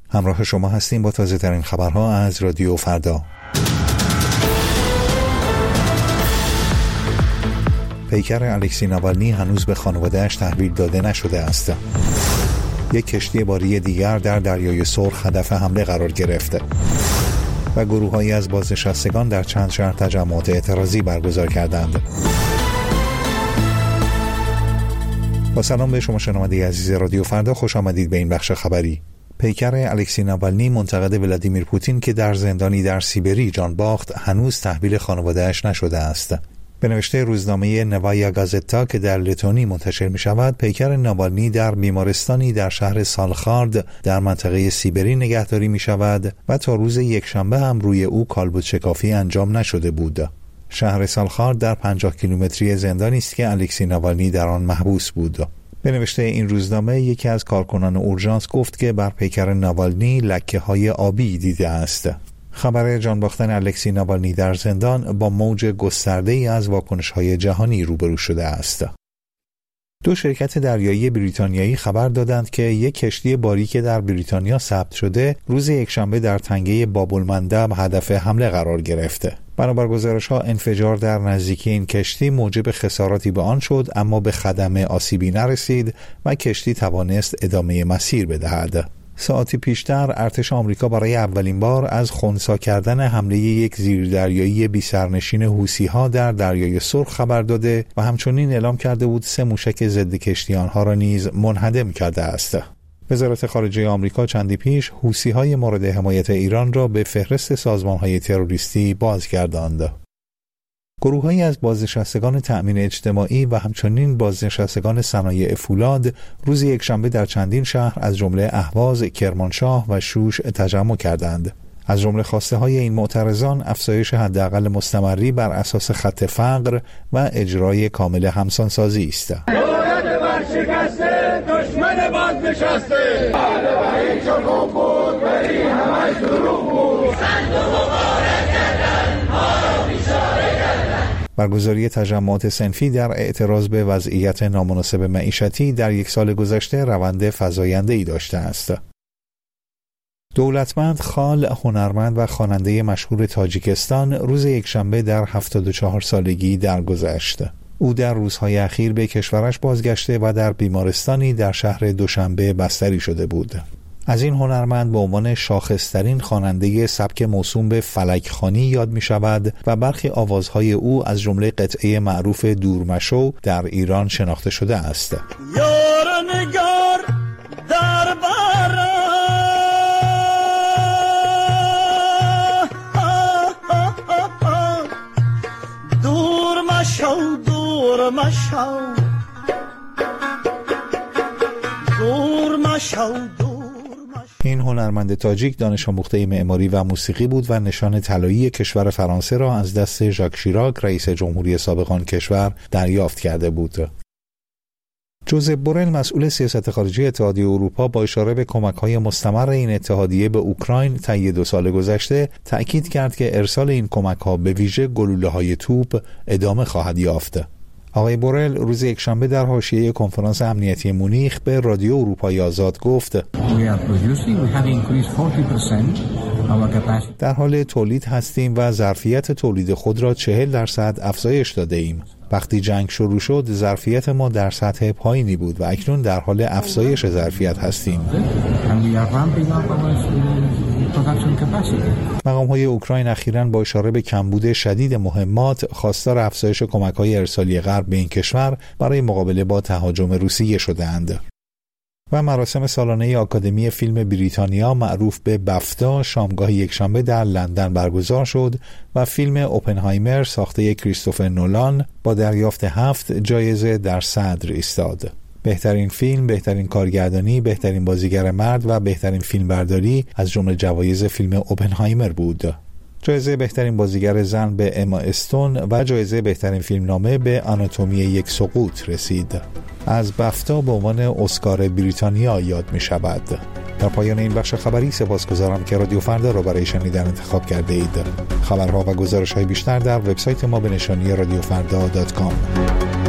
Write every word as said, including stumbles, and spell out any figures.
همراه شما هستیم با تازه ترین خبرها از رادیو فردا. پیکر الکسی ناوالنی هنوز به خانواده‌اش تحویل داده نشده است. یک کشتی باری دیگر در دریای سرخ هدف حمله قرار گرفته و گروه‌هایی از بازنشستگان در چند شهر تجمعات اعتراضی برگزار کردند. با سلام به شما شنونده عزیز رادیو فردا، خوش آمدید به این بخش خبری. پیکر الکسی ناوالنی منتقد ولادیمیر پوتین که در زندانی در سیبری جان باخت هنوز تحویل خانواده‌اش نشده است. به نوشته روزنامه نوایا گازتا که در لتونی منتشر می شود، پیکر ناوالنی در بیمارستانی در شهر سالخارد در منطقه سیبری نگهداری می شود و تا روز یکشنبه هم روی او کالبد شکافی انجام نشده بود. شهر سالخارد در پنجاه کیلومتری زندانی است که الکسی ناوالنی در آن محبوس بود. به نوشته این روزنامه یکی از کارکنان اورژانس گفت که بر پیکر ناوالنی لکه های آبی دیده است. خبر جان باختن الکسی ناوالنی در زندان با موج گسترده‌ای از واکنش‌های جهانی روبرو شده است. دو شرکت دریایی بریتانیایی خبر دادند که یک کشتی باری که در بریتانیا ثبت شده روز یکشنبه در تنگه باب المندب هدف حمله قرار گرفته. بنابر گزارش‌ها انفجار در نزدیکی این کشتی موجب خساراتی به آن شد، اما به خدمه آسیبی نرسید و کشتی توانست ادامه مسیر بدهد. ساعتی پیشتر ارتش آمریکا برای اولین بار از خنثی کردن حمله یک زیردریایی بی سرنشین حوثی‌ها در دریای سرخ خبر داده و همچنین اعلام کرده بود سه موشک ضد کشتی آنها را نیز منهدم کرده است. وزارت خارجه آمریکا چندی پیش حوثی‌های مورد حمایت ایران را به فهرست سازمان‌های تروریستی بازگرداند. گروه‌هایی از بازنشستگان تأمین اجتماعی و همچنین بازنشستگان صنایع فولاد روز یکشنبه در چندین شهر از جمله اهواز، کرمانشاه و شوش تجمع کردند. از جمله خواسته‌های این معترضان افزایش حداقل مستمری بر اساس خط فقر و اجرای کامل همسانسازی است. دولت ورشکسته، دشمن بازنشسته، بله و هیچ حقوق بود ولی همش دروغ بود. برگزاری تجمعات صنفی در اعتراض به وضعیت نامناسب معیشتی در یک سال گذشته روند فزاینده‌ای داشته است. دولتمند خال، هنرمند و خواننده مشهور تاجیکستان روز یکشنبه در هفتاد و چهار سالگی درگذشت. او در روزهای اخیر به کشورش بازگشته و در بیمارستانی در شهر دوشنبه بستری شده بود. از این هنرمند به عنوان شاخصترین خواننده سبک موسوم به فلک‌خوانی یاد می شود و برخی آوازهای او از جمله قطعه معروف دورمشو در ایران شناخته شده است. یار نگار در بارا دورمشو دورمشو دورمشو. این هنرمند تاجیک دانش آموخته معماری و موسیقی بود و نشان طلایی کشور فرانسه را از دست ژاک شیراک رئیس جمهوری سابق آن کشور دریافت کرده بود. جوزپ بورل مسئول سیاست خارجی اتحادیه اروپا با اشاره به کمک‌های مستمر این اتحادیه به اوکراین طی دو سال گذشته تأکید کرد که ارسال این کمک‌ها به ویژه گلوله‌های توپ ادامه خواهد یافت. آقای بورل روز یکشنبه در حاشیه کنفرانس امنیتی مونیخ به رادیو اروپای آزاد گفت در حال تولید هستیم و ظرفیت تولید خود را چهل درصد افزایش داده ایم. وقتی جنگ شروع شد ظرفیت ما در سطح پایینی بود و اکنون در حال افزایش ظرفیت هستیم. مقام‌های اوکراین اخیراً با اشاره به کمبود شدید مهمات خواستار افزایش کمک‌های ارسالی غرب به این کشور برای مقابله با تهاجم روسیه شده‌اند. و مراسم سالانه آکادمی فیلم بریتانیا معروف به بفتا شامگاه یکشنبه در لندن برگزار شد و فیلم اوپنهایمر ساخته کریستوفر نولان با دریافت هفت جایزه در صدر ایستاد. بهترین فیلم، بهترین کارگردانی، بهترین بازیگر مرد و بهترین فیلمبرداری از جمله جوایز فیلم اوپنهایمر بود. جایزه بهترین بازیگر زن به اما استون و جایزه بهترین فیلمنامه به آناتومی یک سقوط رسید. از بفتا به عنوان اسکار بریتانیا یاد می شود. در پایان این بخش خبری سپاسگزارم که رادیو فردا را برای شنیدن انتخاب کرده اید. خبرها و گزارش‌های بیشتر در وبسایت ما به نشانی رادیو فردا دات کام.